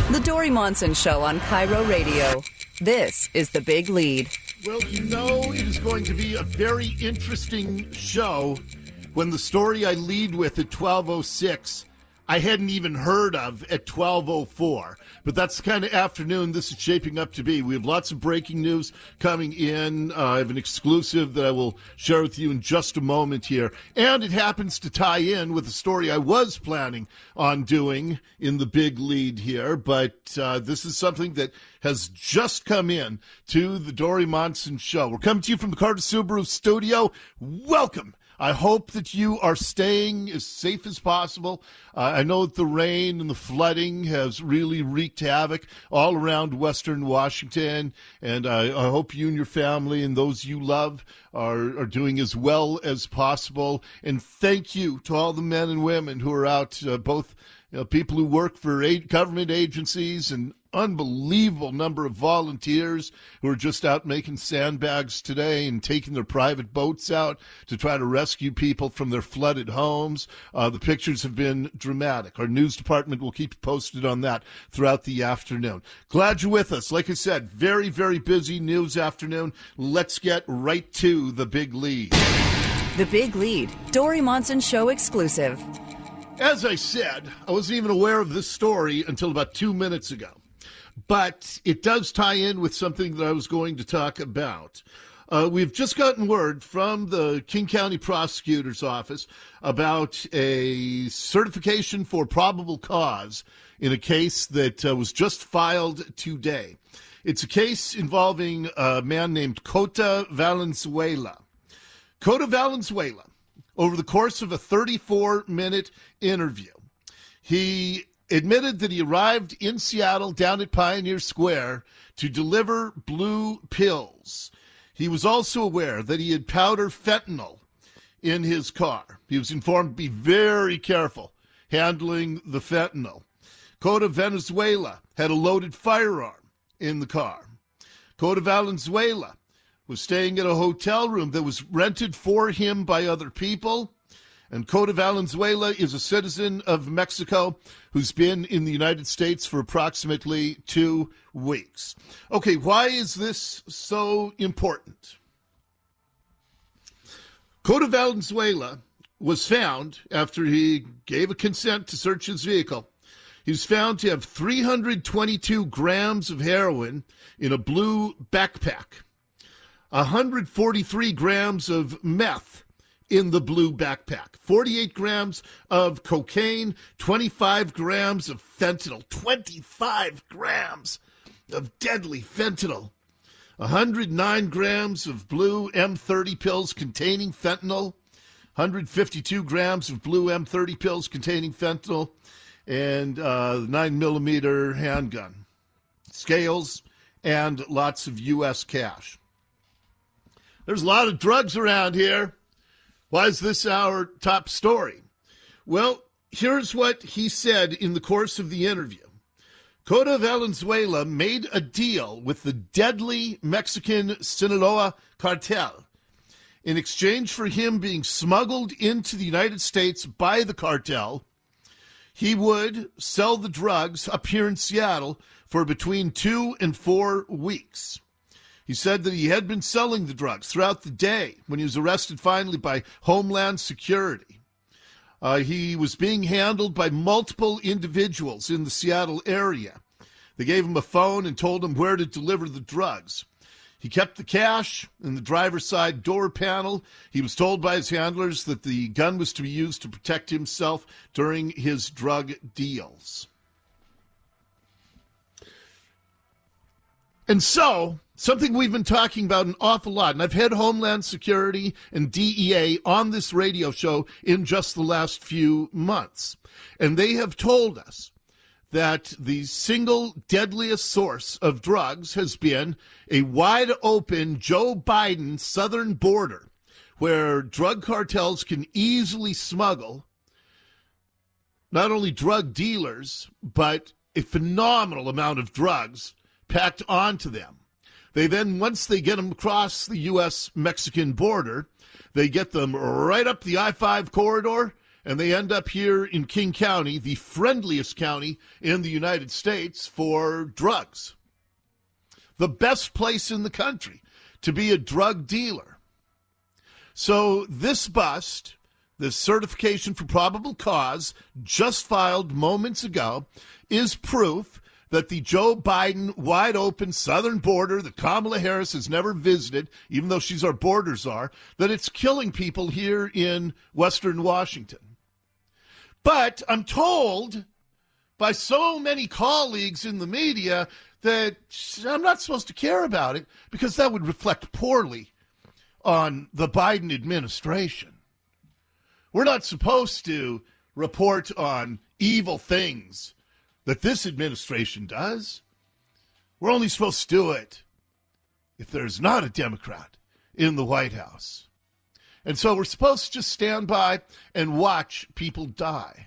The Dori Monson Show on Cairo Radio. This is The Big Lead. Well, you know it is going to be a very interesting show when the story I lead with at 12:06 I hadn't even heard of at 12:04. But that's the kind of afternoon this is shaping up to be. We have lots of breaking news coming in. I have an exclusive that I will share with you in just a moment here. And it happens to tie in with the story I was planning on doing in the big lead here. But this is something that has just come in to the Dori Monson Show. We're coming to you from the Carter Subaru studio. Welcome. I hope that you are staying as safe as possible. I know that the rain and the flooding has really wreaked havoc all around Western Washington, and I hope you and your family and those you love are doing as well as possible. And thank you to all the men and women who are out, both people who work for government agencies and unbelievable number of volunteers who are just out making sandbags today and taking their private boats out to try to rescue people from their flooded homes. The pictures have been dramatic. Our news department will keep you posted on that throughout the afternoon. Glad you're with us. Like I said, very, very busy news afternoon. Let's get right to the big lead. The Big Lead, Dori Monson Show exclusive. As I said, I wasn't even aware of this story until about 2 minutes ago. But it does tie in with something that I was going to talk about. We've just gotten word from the King County Prosecutor's Office about a certification for probable cause in a case that was just filed today. It's a case involving a man named Cota Valenzuela. Cota Valenzuela, over the course of a 34-minute interview, he admitted that he arrived in Seattle down at Pioneer Square to deliver blue pills. He was also aware that he had powder fentanyl in his car. He was informed to be very careful handling the fentanyl. Cota Valenzuela had a loaded firearm in the car. Cota Valenzuela was staying at a hotel room that was rented for him by other people. And Cota Valenzuela is a citizen of Mexico who's been in the United States for approximately 2 weeks. Okay, why is this so important? Cota Valenzuela was found, after he gave a consent to search his vehicle, he was found to have 322 grams of heroin in a blue backpack, 143 grams of meth in the blue backpack, 48 grams of cocaine, 25 grams of fentanyl, 25 grams of deadly fentanyl, 109 grams of blue M30 pills containing fentanyl, 152 grams of blue M30 pills containing fentanyl, and 9mm handgun, scales, and lots of U.S. cash. There's a lot of drugs around here. Why is this our top story? Well, here's what he said in the course of the interview. Cota Valenzuela made a deal with the deadly Mexican Sinaloa cartel in exchange for him being smuggled into the United States by the cartel. He would sell the drugs up here in Seattle for between 2 and 4 weeks. He said that he had been selling the drugs throughout the day when he was arrested finally by Homeland Security. He was being handled by multiple individuals in the Seattle area. They gave him a phone and told him where to deliver the drugs. He kept the cash in the driver's side door panel. He was told by his handlers that the gun was to be used to protect himself during his drug deals. And so, something we've been talking about an awful lot, and I've had Homeland Security and DEA on this radio show in just the last few months. And they have told us that the single deadliest source of drugs has been a wide-open Joe Biden southern border where drug cartels can easily smuggle not only drug dealers, but a phenomenal amount of drugs packed onto them. They then, once they get them across the U.S.-Mexican border, they get them right up the I-5 corridor And they end up here in King County, the friendliest county in the United States for drugs. The best place in the country to be a drug dealer. So this bust, this certification for probable cause, just filed moments ago, is proof that the Joe Biden wide-open southern border that Kamala Harris has never visited, even though she's our border czar, that it's killing people here in Western Washington. But I'm told by so many colleagues in the media that I'm not supposed to care about it because that would reflect poorly on the Biden administration. We're not supposed to report on evil things that this administration does. We're only supposed to do it if there's not a Democrat in the White House. And so we're supposed to just stand by and watch people die.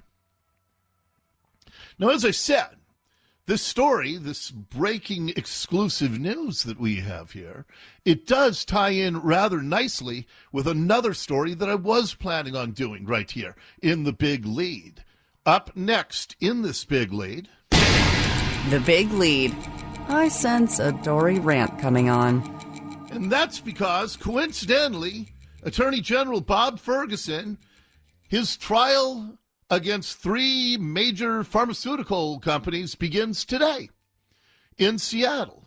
Now, as I said, this story, this breaking exclusive news that we have here, it does tie in rather nicely with another story that I was planning on doing right here in the Big Lead. Up next in this Big Lead. The Big Lead. I sense a Dory rant coming on. And that's because, coincidentally, Attorney General Bob Ferguson, his trial against 3 major pharmaceutical companies begins today in Seattle.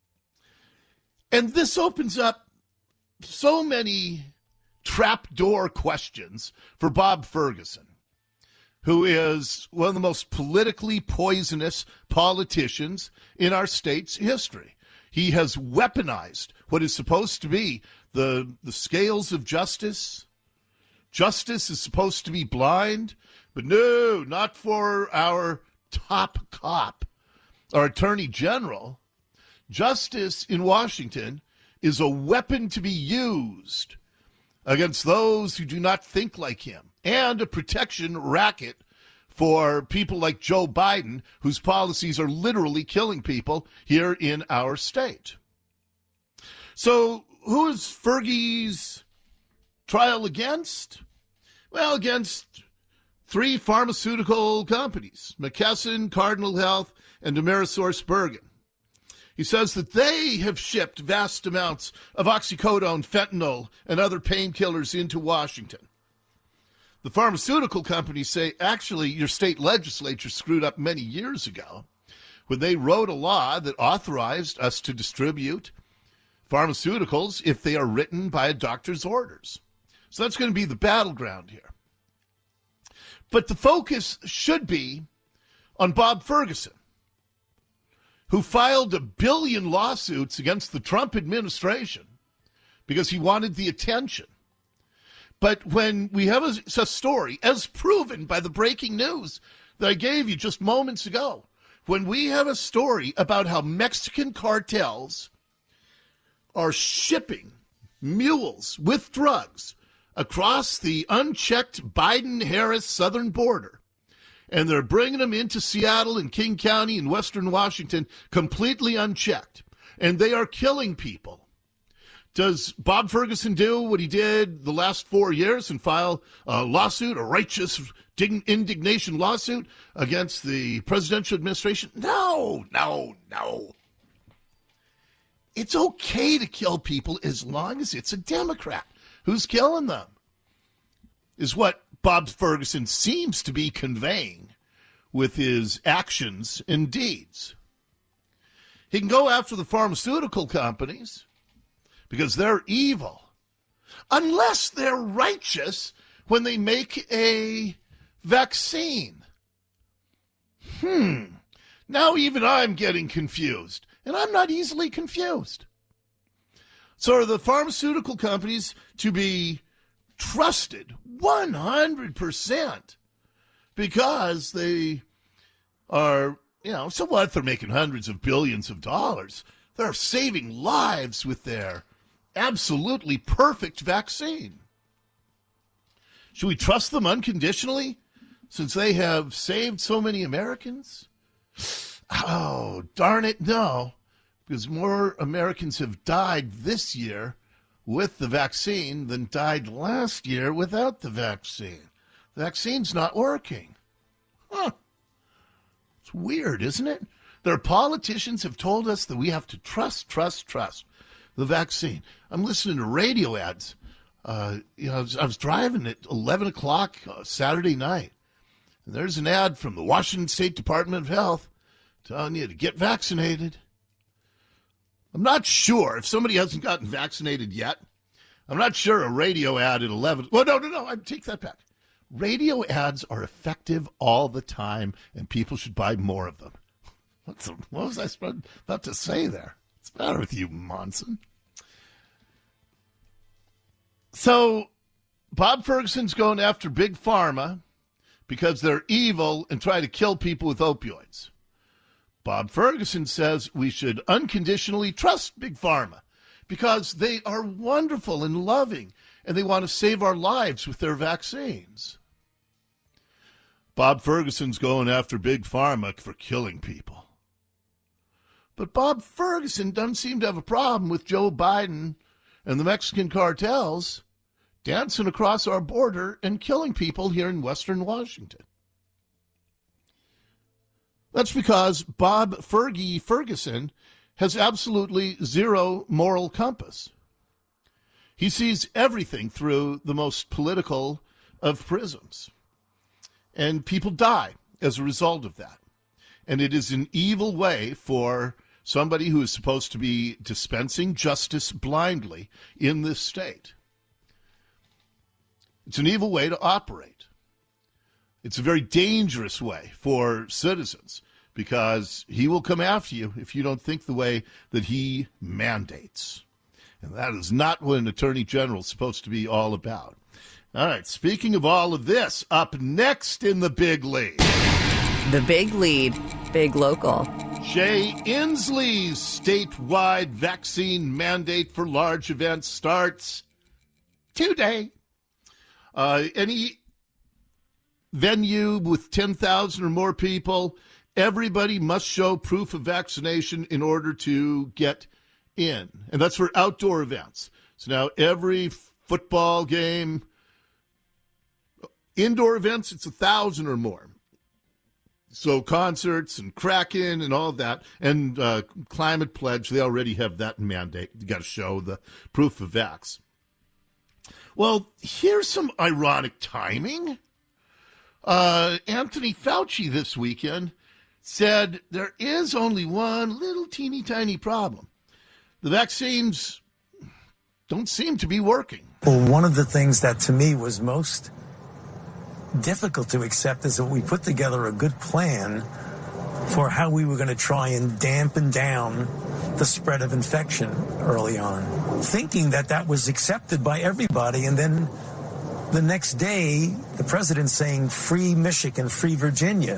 And this opens up so many trapdoor questions for Bob Ferguson, who is one of the most politically poisonous politicians in our state's history. He has weaponized what is supposed to be the scales of justice. Justice is supposed to be blind, but no, not for our top cop, our Attorney General. Justice in Washington is a weapon to be used against those who do not think like him, and a protection racket for people like Joe Biden, whose policies are literally killing people here in our state. So who is Fergie's trial against? Well, against 3 pharmaceutical companies, McKesson, Cardinal Health, and AmerisourceBergen. He says that they have shipped vast amounts of oxycodone, fentanyl, and other painkillers into Washington. The pharmaceutical companies say, actually, your state legislature screwed up many years ago when they wrote a law that authorized us to distribute pharmaceuticals if they are written by a doctor's orders. So that's going to be the battleground here. But the focus should be on Bob Ferguson, who filed 1 billion lawsuits against the Trump administration because he wanted the attention. But when we have a story, as proven by the breaking news that I gave you just moments ago, when we have a story about how Mexican cartels are shipping mules with drugs across the unchecked Biden-Harris southern border, and they're bringing them into Seattle and King County in western Washington completely unchecked, and they are killing people. Does Bob Ferguson do what he did the last 4 years and file a lawsuit, a righteous indignation lawsuit against the presidential administration? No. It's okay to kill people as long as it's a Democrat who's killing them, is what Bob Ferguson seems to be conveying with his actions and deeds. He can go after the pharmaceutical companies because they're evil, unless they're righteous when they make a vaccine. Now even I'm getting confused, and I'm not easily confused. So are the pharmaceutical companies to be trusted 100% because they are, so what? They're making hundreds of billions of dollars. They're saving lives with their absolutely perfect vaccine. Should we trust them unconditionally since they have saved so many Americans? Oh, darn it, no. Because more Americans have died this year with the vaccine than died last year without the vaccine. The vaccine's not working. Huh. It's weird, isn't it? Their politicians have told us that we have to trust the vaccine. I'm listening to radio ads. I was driving at 11 o'clock Saturday night. And there's an ad from the Washington State Department of Health telling you to get vaccinated. I'm not sure if somebody hasn't gotten vaccinated yet. I'm not sure a radio ad at 11. Well, no. I take that back. Radio ads are effective all the time, and people should buy more of them. What was I about to say there? What's the matter with you, Monson? So, Bob Ferguson's going after Big Pharma because they're evil and try to kill people with opioids. Bob Ferguson says we should unconditionally trust Big Pharma because they are wonderful and loving, and they want to save our lives with their vaccines. Bob Ferguson's going after Big Pharma for killing people. But Bob Ferguson doesn't seem to have a problem with Joe Biden and the Mexican cartels dancing across our border and killing people here in Western Washington. That's because Bob Ferguson has absolutely zero moral compass. He sees everything through the most political of prisms. And people die as a result of that. And it is an evil way for somebody who is supposed to be dispensing justice blindly in this state. It's an evil way to operate. It's a very dangerous way for citizens because he will come after you if you don't think the way that he mandates. And that is not what an attorney general is supposed to be all about. All right, speaking of all of this, up next in the Big Lead. The Big Lead, Big Local. Jay Inslee's statewide vaccine mandate for large events starts today. Any venue with 10,000 or more people, everybody must show proof of vaccination in order to get in. And that's for outdoor events. So now every football game, indoor events, it's 1,000 or more. So concerts and Kraken and all of that, and Climate Pledge, they already have that mandate. You got to show the proof of vax. Well, here's some ironic timing. Anthony Fauci this weekend said there is only one little teeny tiny problem. The vaccines don't seem to be working. Well, one of the things that to me was most difficult to accept is that we put together a good plan for how we were going to try and dampen down the spread of infection early on, thinking that that was accepted by everybody. And then the next day, the president saying free Michigan, free Virginia.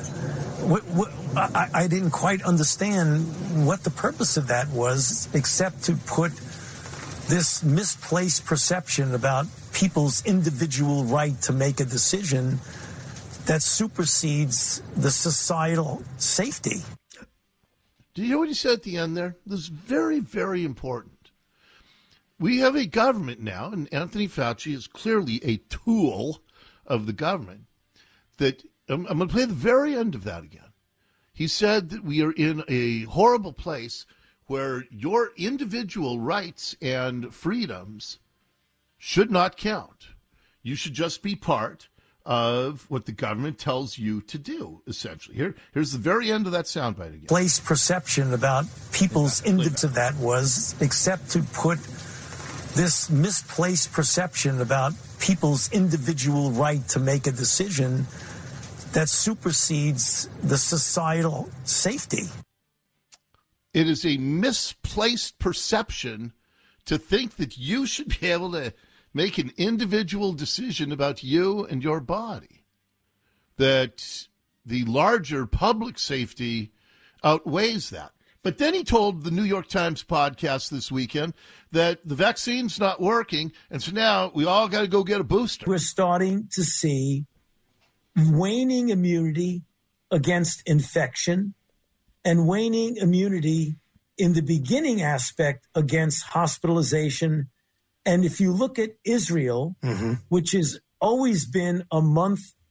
I didn't quite understand what the purpose of that was, except to put this misplaced perception about people's individual right to make a decision that supersedes the societal safety. Do you hear what he said at the end there? This is very, very important. We have a government now, and Anthony Fauci is clearly a tool of the government, that I'm going to play the very end of that again. He said that we are in a horrible place where your individual rights and freedoms should not count. You should just be part of what the government tells you to do, essentially. Here's the very end of that soundbite again. Place perception about people's individual of that was, except to put this misplaced perception about people's individual right to make a decision that supersedes the societal safety. It is a misplaced perception to think that you should be able to make an individual decision about you and your body, that the larger public safety outweighs that. But then he told the New York Times podcast this weekend that the vaccine's not working, and so now we all got to go get a booster. We're starting to see waning immunity against infection and waning immunity in the beginning aspect against hospitalization. And if you look at Israel, which has always been a month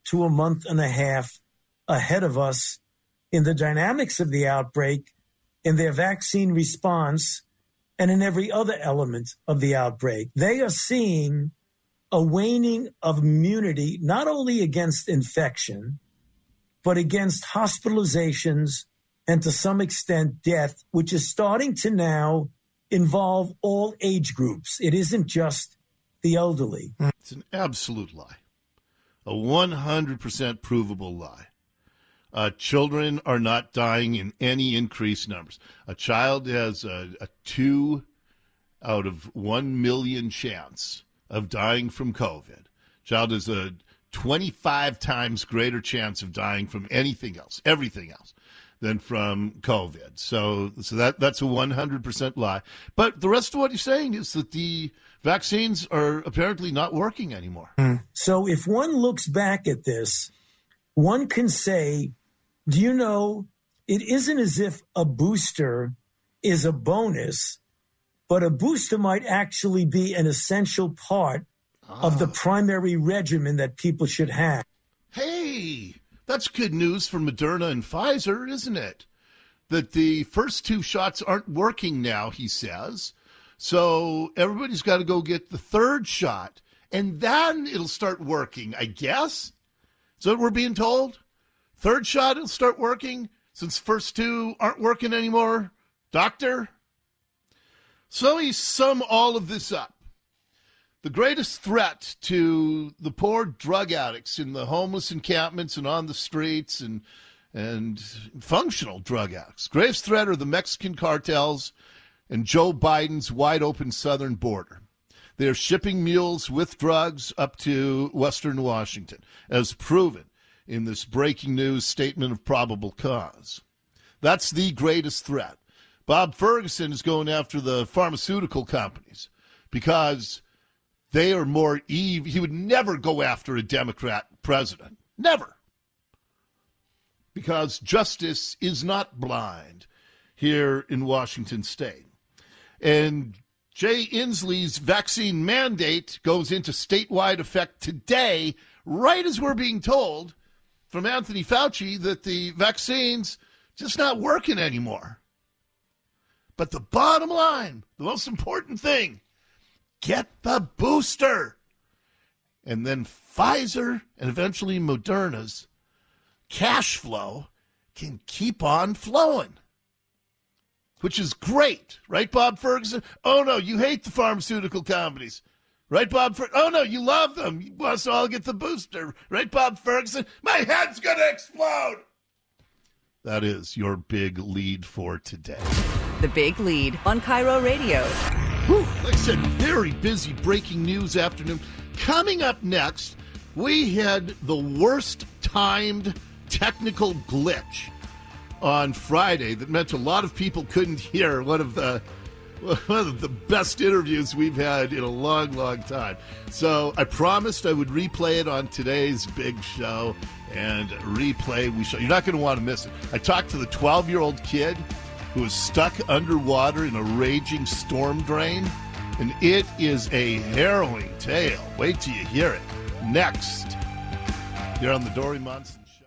to a month and a half ahead of us in the dynamics of the outbreak, in their vaccine response, and in every other element of the outbreak. They are seeing a waning of immunity, not only against infection, but against hospitalizations and to some extent death, which is starting to now involve all age groups. It isn't just the elderly. It's an absolute lie, a 100% provable lie. Children are not dying in any increased numbers. A child has a 2 out of 1 million chance of dying from COVID. Child has a 25 times greater chance of dying from anything else, everything else, than from COVID. So that's a 100% lie. But the rest of what you're saying is that the vaccines are apparently not working anymore. So if one looks back at this, one can say, do you know, it isn't as if a booster is a bonus, but a booster might actually be an essential part of the primary regimen that people should have. Hey, that's good news for Moderna and Pfizer, isn't it? That the first 2 shots aren't working now, he says. So everybody's got to go get the 3rd shot, and then it'll start working, I guess. Is that what we're being told? 3rd shot, it'll start working since first 2 aren't working anymore, doctor? So we sum all of this up. The greatest threat to the poor drug addicts in the homeless encampments and on the streets and functional drug addicts. Greatest threat are the Mexican cartels and Joe Biden's wide-open southern border. They are shipping mules with drugs up to western Washington, as proven in this breaking news statement of probable cause. That's the greatest threat. Bob Ferguson is going after the pharmaceutical companies because they are more evil. He would never go after a Democrat president. Never. Because justice is not blind here in Washington State. And Jay Inslee's vaccine mandate goes into statewide effect today, right as we're being told from Anthony Fauci that the vaccine's just not working anymore. But the bottom line, the most important thing, get the booster. And then Pfizer and eventually Moderna's cash flow can keep on flowing, which is great. Right, Bob Ferguson? Oh, no, you hate the pharmaceutical companies. Right, Bob Ferguson? Oh, no, you love them. You want us to all get the booster. Right, Bob Ferguson? My head's going to explode. That is your big lead for today. The Big Lead on Cairo Radio. Whew, like I said, very busy breaking news afternoon. Coming up next, we had the worst timed technical glitch on Friday that meant a lot of people couldn't hear one of the best interviews we've had in a long, long time. So I promised I would replay it on today's big show, and you're not going to want to miss it. I talked to the 12-year-old kid who was stuck underwater in a raging storm drain, and it is a harrowing tale. Wait till you hear it. Next, here on the Dory Monson Show.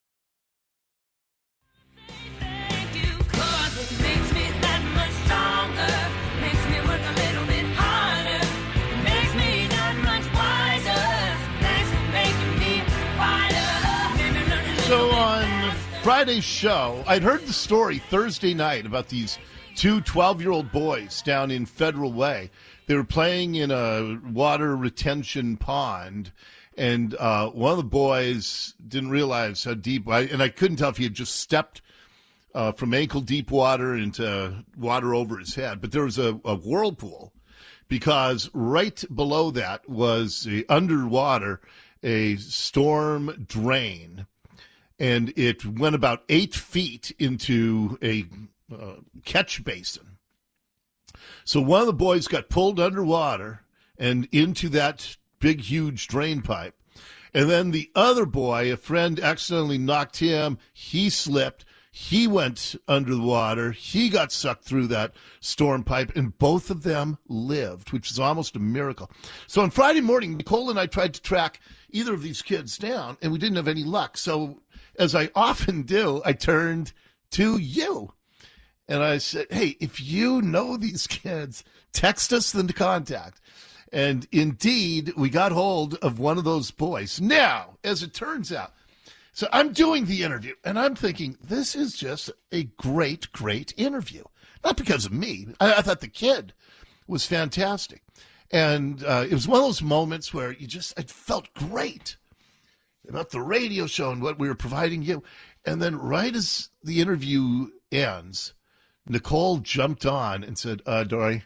Thank you, 'cause it makes me that much stronger, makes me work a little bit harder, it makes me that much wiser. Thanks for making me fighter. So on Friday's show, I'd heard the story Thursday night about these 2 12-year-old boys down in Federal Way. They were playing in a water retention pond, and one of the boys didn't realize how deep, and I couldn't tell if he had just stepped from ankle-deep water into water over his head, but there was a whirlpool, because right below that was underwater a storm drain, and it went about 8 feet into a catch basin. So one of the boys got pulled underwater and into that big, huge drain pipe. And then the other boy, a friend accidentally knocked him. He slipped. He went under the water. He got sucked through that storm pipe, and both of them lived, which is almost a miracle. So on Friday morning, Nicole and I tried to track either of these kids down, and we didn't have any luck. So as I often do, I turned to you. And I said, hey, if you know these kids, text us the contact. And indeed, we got hold of one of those boys. Now, as it turns out, so I'm doing the interview, and I'm thinking, this is just a great, great interview. Not because of me. I thought the kid was fantastic. And it was one of those moments where I felt great about the radio show and what we were providing you. And then right as the interview ends, Nicole jumped on and said, Dory,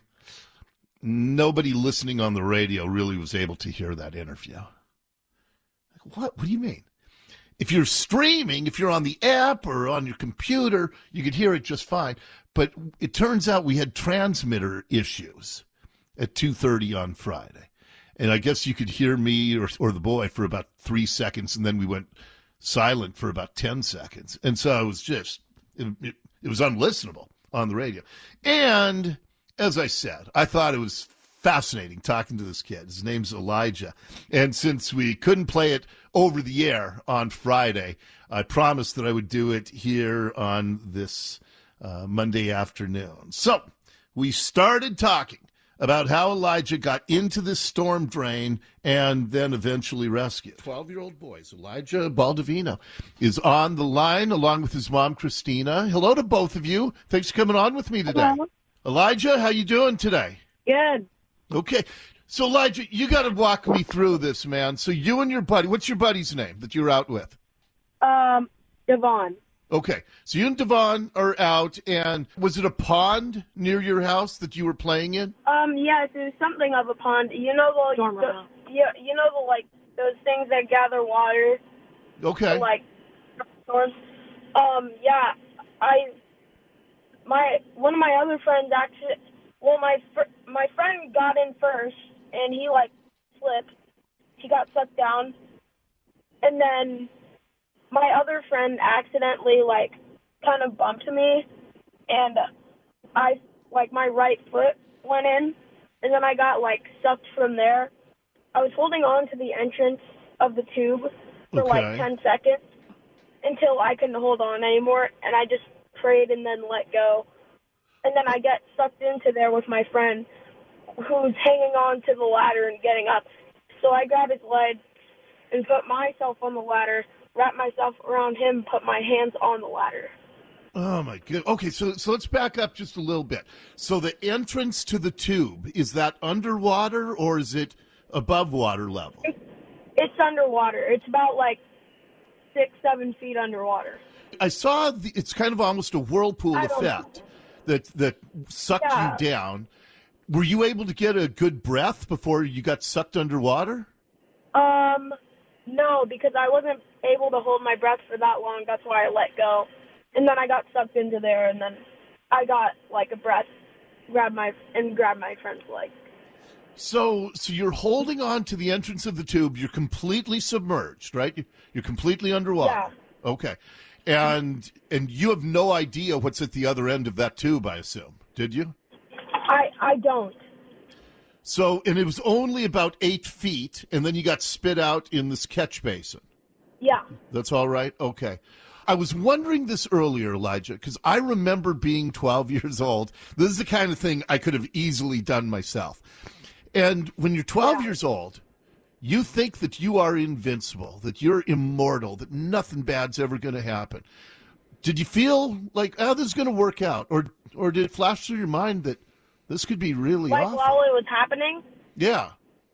nobody listening on the radio really was able to hear that interview. What? What do you mean? If you're streaming, if you're on the app or on your computer, you could hear it just fine. But it turns out we had transmitter issues at 2:30 on Friday. And I guess you could hear me or the boy for about 3 seconds, and then we went silent for about 10 seconds. And so it was just, it was unlistenable on the radio. And as I said, I thought it was fascinating talking to this kid. His name's Elijah. And since we couldn't play it over the air on Friday, I promised that I would do it here on this Monday afternoon. So we started talking about how Elijah got into this storm drain and then eventually rescued. 12-year-old boys. Elijah Baldovino is on the line along with his mom, Christina. Hello to both of you. Thanks for coming on with me today. Hello. Elijah, how you doing today? Good. Okay. So, Elijah, you got to walk me through this, man. So you and your buddy, what's your buddy's name that you're out with? Devon. Okay. So you and Devon are out, and was it a pond near your house that you were playing in? Yes, it was something of a pond. You know you know the like those things that gather water. Okay. Like storms. Yeah. One of my other friends actually. Well, my friend got in first, and he like slipped. He got sucked down, and then my other friend accidentally like kind of bumped me, and my right foot went in, and then I got like sucked from there. I was holding on to the entrance of the tube for like 10 seconds until I couldn't hold on anymore, and I just prayed and then let go. And then I get sucked into there with my friend who's hanging on to the ladder and getting up. So I grab his leg and put myself on the ladder, wrap myself around him, put my hands on the ladder. Oh, my goodness. Okay, so let's back up just a little bit. So the entrance to the tube, is that underwater or is it above water level? It's underwater. It's about like 6-7 feet underwater. I saw it's kind of almost a whirlpool effect that sucked you down. Were you able to get a good breath before you got sucked underwater? No, because I wasn't able to hold my breath for that long. That's why I let go. And then I got sucked into there, and then I got like a breath, grabbed my friend's leg. So you're holding on to the entrance of the tube. You're completely submerged, right? You're completely underwater. Yeah. Okay. And you have no idea what's at the other end of that tube, I assume. Did you? I don't. So, and it was only about 8 feet, and then you got spit out in this catch basin. Yeah. That's all right? Okay. I was wondering this earlier, Elijah, because I remember being 12 years old. This is the kind of thing I could have easily done myself. And when you're 12 years old, you think that you are invincible, that you're immortal, that nothing bad's ever going to happen. Did you feel like, this is going to work out? Or did it flash through your mind that this could be really awful? While it was happening? Yeah.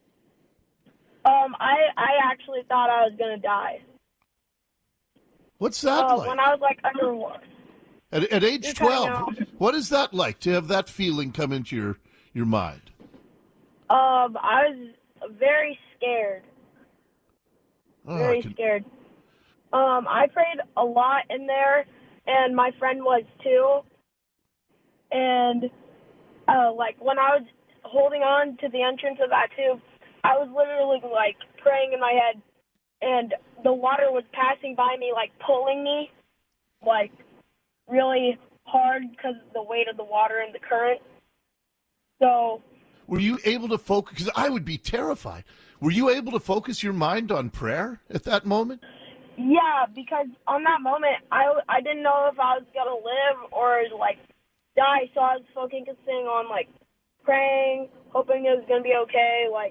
I actually thought I was going to die. What's that like? When I was like underwater. At age 12, what is that like to have that feeling come into your mind? I was very scared. Very scared. I prayed a lot in there, and my friend was too. And when I was holding on to the entrance of that tube, I was literally like praying in my head, and the water was passing by me, like pulling me, like really hard because of the weight of the water and the current. So, Were you able to focus? Because I would be terrified. Were you able to focus your mind on prayer at that moment? yeah, because on that moment, I didn't know if I was going to live or, like, die. So I was focusing on, like, praying, hoping it was going to be okay, like,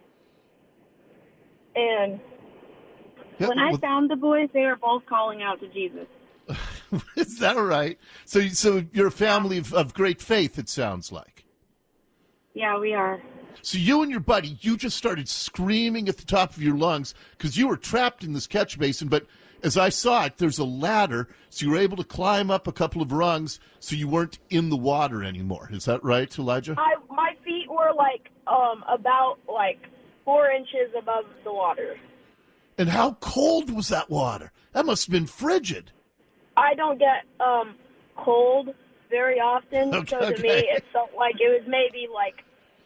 and Yeah, When I found the boys, they were both calling out to Jesus. is that right? So you're a family of great faith, it sounds like. Yeah, we are. So you and your buddy, you just started screaming at the top of your lungs because you were trapped in this catch basin. But as I saw it, there's a ladder, so you were able to climb up a couple of rungs so you weren't in the water anymore. Is that right, Elijah? my feet were, like, about, like, 4 inches above the water. And how cold was that water? That must have been frigid. I don't get cold very often, so to Okay. me it felt like it was maybe like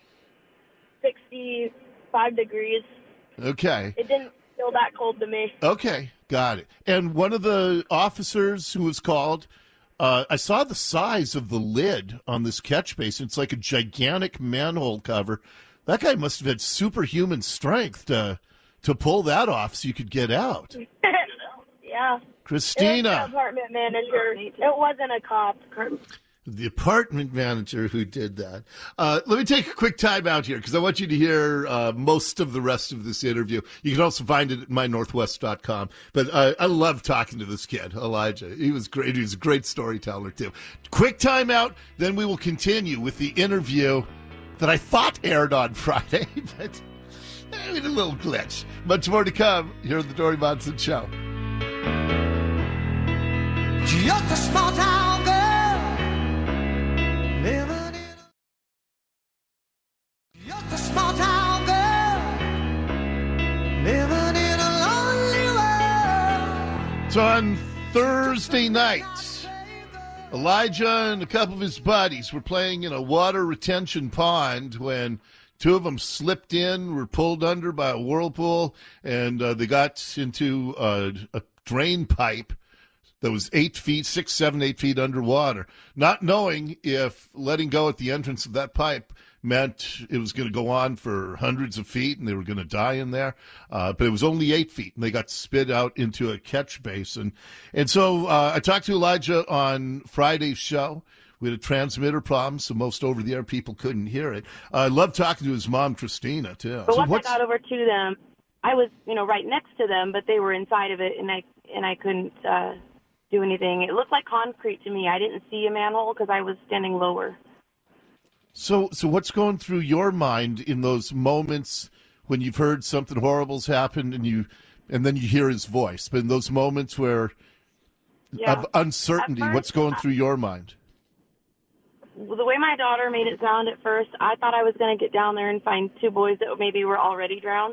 65 degrees. Okay. It didn't feel that cold to me. Okay, got it. And one of the officers who was called, I saw the size of the lid on this catch basin. It's like a gigantic manhole cover. That guy must have had superhuman strength to pull that off so you could get out. Yeah. It was Christina, the apartment manager. It wasn't a cop. the apartment manager who did that. Let me take a quick time out here because I want you to hear most of the rest of this interview. You can also find it at mynorthwest.com. But I love talking to this kid, Elijah. He was great. He was a great storyteller, too. Quick time out, then we will continue with the interview that I thought aired on Friday, but we had a little glitch. Much more to come here on the Dory Monson Show. Just a small town girl living in just a small town girl living in a lonely world. So on Thursday night, Elijah and a couple of his buddies were playing in a water retention pond when two of them slipped in, were pulled under by a whirlpool, and they got into a drain pipe that was 8 feet, 6, 7, 8 feet underwater, not knowing if letting go at the entrance of that pipe meant it was going to go on for hundreds of feet and they were going to die in there. But it was only 8 feet, and they got spit out into a catch basin. And so I talked to Elijah on Friday's show. We had a transmitter problem, so most over-the-air people couldn't hear it. I love talking to his mom, Christina, too. But So once I got over to them, I was, right next to them, but they were inside of it, and I couldn't do anything. It looked like concrete to me. I didn't see a manhole because I was standing lower. So what's going through your mind in those moments when you've heard something horrible's happened and then you hear his voice? But in those moments where of uncertainty, At first, what's going through your mind? The way my daughter made it sound at first, I thought I was going to get down there and find two boys that maybe were already drowned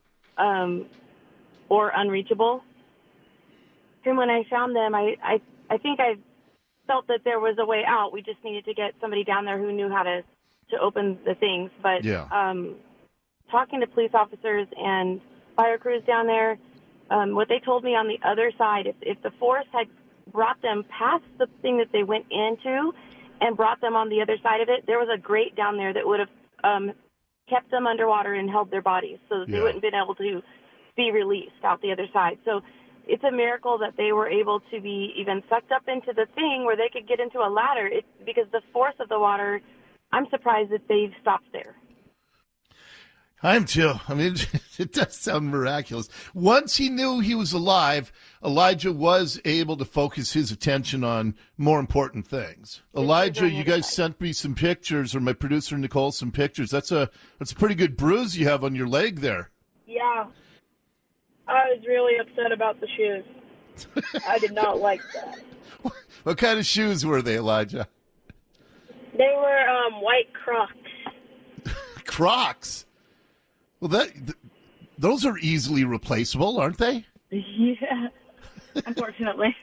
or unreachable. And when I found them, I think I felt that there was a way out. We just needed to get somebody down there who knew how to open the things. But talking to police officers and fire crews down there, what they told me on the other side, if the force had brought them past the thing that they went into and brought them on the other side of it, there was a grate down there that would have kept them underwater and held their bodies so that they wouldn't have been able to be released out the other side. So it's a miracle that they were able to be even sucked up into the thing where they could get into a ladder. Because the force of the water, I'm surprised that they've stopped there. I'm too. I mean, it does sound miraculous. Once he knew he was alive, Elijah was able to focus his attention on more important things. Elijah, you guys sent me some pictures, or my producer Nicole some pictures. That's a pretty good bruise you have on your leg there. Yeah. I was really upset about the shoes. I did not like that. What kind of shoes were they, Elijah? They were white Crocs. Crocs? Well, those are easily replaceable, aren't they? Yeah. unfortunately.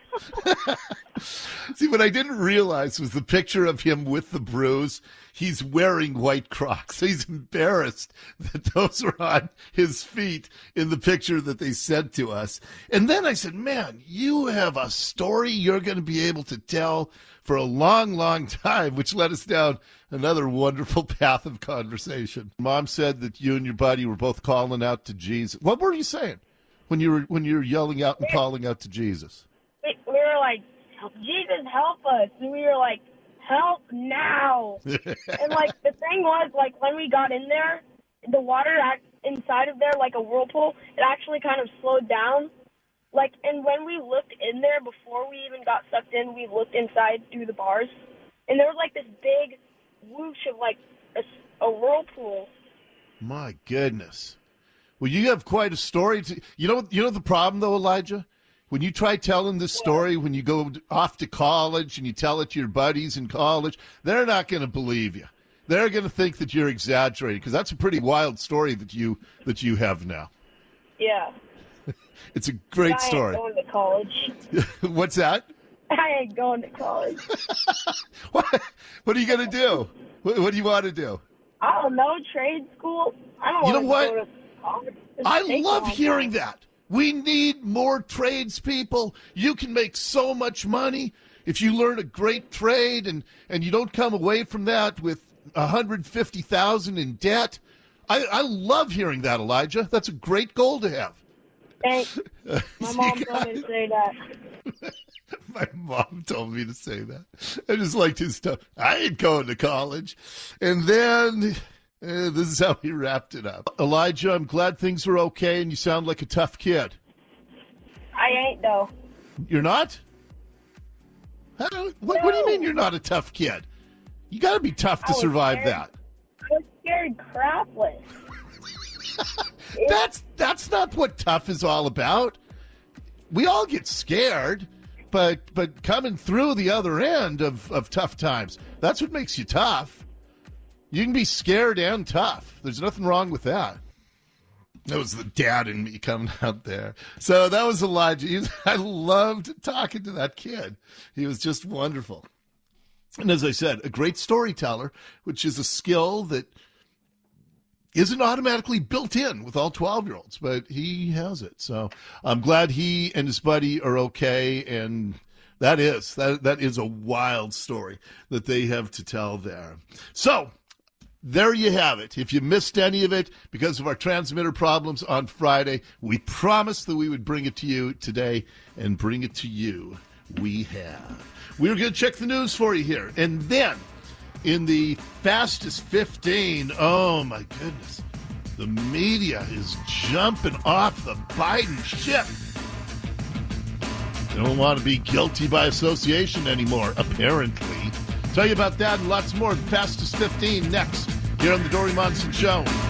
See, what I didn't realize was the picture of him with the bruise. He's wearing white Crocs. So he's embarrassed that those are on his feet in the picture that they sent to us. And then I said, man, you have a story you're going to be able to tell for a long, long time, which led us down another wonderful path of conversation. Mom said that you and your buddy were both calling out to Jesus. What were you saying when you were yelling out and calling out to Jesus? We were like, Jesus, help us. And we were like, help now. And, like, the thing was, like, when we got in there, the water inside of there, like a whirlpool, it actually kind of slowed down. Like, and when we looked in there before we even got sucked in, we looked inside through the bars, and there was, like, this big whoosh of, like, a whirlpool. My goodness. Well, you have quite a story. You know the problem, though, Elijah? When you try telling this story, when you go off to college and you tell it to your buddies in college, they're not going to believe you. They're going to think that you're exaggerating, because that's a pretty wild story that you have now. Yeah. It's a great story. I ain't going to college. What's that? I ain't going to college. What are you going to do? What do you want to do? I don't know, trade school. I don't You know want to what? go to college. I love hearing that. We need more tradespeople. You can make so much money if you learn a great trade and you don't come away from that with $150,000 in debt. I love hearing that, Elijah. That's a great goal to have. Thanks. My mom told me to say that. My mom told me to say that. I just liked his stuff. I ain't going to college. And then this is how he wrapped it up. Elijah, I'm glad things are okay, and you sound like a tough kid. I ain't, though. You're not? What do you mean you're not a tough kid? You got to be tough to survive that. I was scared crapless. That's not what tough is all about. We all get scared, but coming through the other end of tough times, that's what makes you tough. You can be scared and tough. There's nothing wrong with that. That was the dad in me coming out there. So that was Elijah. I loved talking to that kid. He was just wonderful. And as I said, a great storyteller, which is a skill that isn't automatically built in with all 12-year-olds, but he has it. So I'm glad he and his buddy are okay, and that is a wild story that they have to tell there. So there you have it. If you missed any of it because of our transmitter problems on Friday, we promised that we would bring it to you today, and bring it to you we have. We're going to check the news for you here. And then in the fastest 15, oh my goodness, the media is jumping off the Biden ship. They don't want to be guilty by association anymore, apparently. Tell you about that and lots more. The fastest 15 next here on the Dory Monson Show.